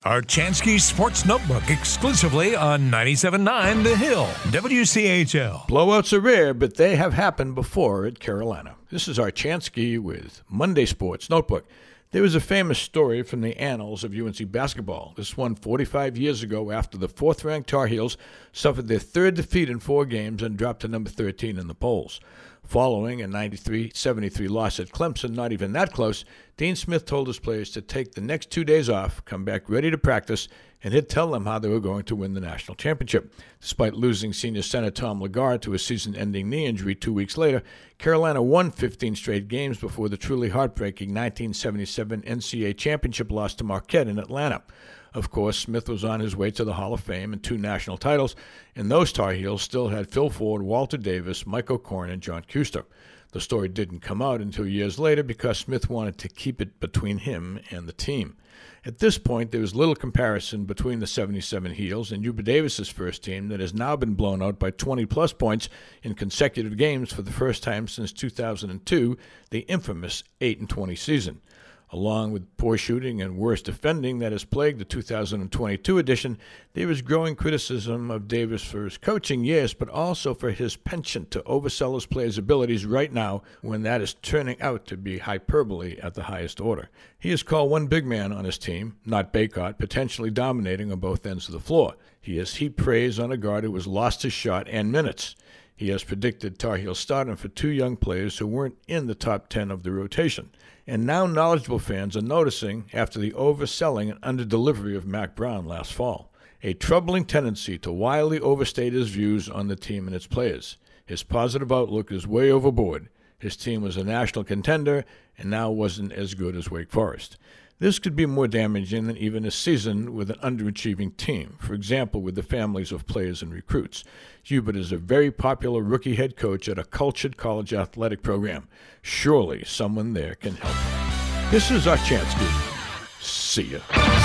Archansky Sports Notebook exclusively on 97.9 The Hill, WCHL. Blowouts are rare, but they have happened before at Carolina. This is Archansky with Monday Sports Notebook. There was a famous story from the annals of UNC basketball. This one 45 years ago after the fourth-ranked Tar Heels suffered their third defeat in 4 games and dropped to number 13 in the polls. Following a 93-73 loss at Clemson, not even that close, Dean Smith told his players to take the next 2 days off, come back ready to practice, and he'd tell them how they were going to win the national championship. Despite losing senior center Tom Lagarde to a season-ending knee injury 2 weeks later, Carolina won 15 straight games before the truly heartbreaking 1977 NCAA championship loss to Marquette in Atlanta. Of course, Smith was on his way to the Hall of Fame and 2 national titles, and those Tar Heels still had Phil Ford, Walter Davis, Mike O'Korn, and John Kuster. The story didn't come out until years later because Smith wanted to keep it between him and the team. At this point, there was little comparison between the 77 Heels and Hubert Davis's first team that has now been blown out by 20-plus points in consecutive games for the first time since 2002, the infamous 8-20 season. Along with poor shooting and worse defending that has plagued the 2022 edition, there is growing criticism of Davis for his coaching, yes, but also for his penchant to oversell his players' abilities right now when that is turning out to be hyperbole at the highest order. He has called one big man on his team, not Bacot, potentially dominating on both ends of the floor. He has heaped praise on a guard who has lost his shot and minutes. He has predicted Tar Heel stardom for 2 young players who weren't in the top 10 of the rotation. And now knowledgeable fans are noticing after the overselling and underdelivery of Mack Brown last fall. A troubling tendency to wildly overstate his views on the team and its players. His positive outlook is way overboard. His team was a national contender and now wasn't as good as Wake Forest. This could be more damaging than even a season with an underachieving team, for example, with the families of players and recruits. Hubert is a very popular rookie head coach at a cultured college athletic program. Surely someone there can help him. This is Archansky. See ya.